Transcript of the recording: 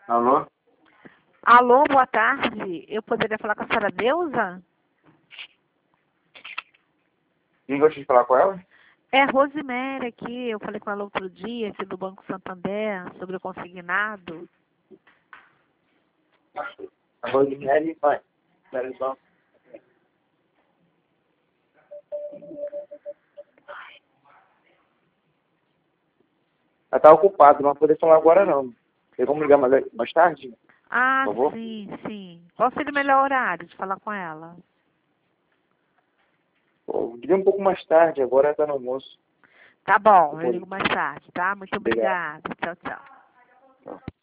Alô? Alô, boa tarde. Eu poderia falar com a senhora Deusa? Quem gosta de falar com ela? É Rosemary aqui. Eu falei com ela outro dia, aqui do Banco Santander, sobre o consignado. A Rosemary vai. Espera só. Ela tá ocupada, não vai poder falar agora não. Tem como ligar mais tarde? Ah, Por favor? sim, sim. Qual seria o melhor horário de falar com ela? Pô, liga um pouco mais tarde, agora tá no almoço. Tá bom, eu ligo mais tarde, tá? Muito Obrigado. obrigada. Tchau, tchau. Tchau.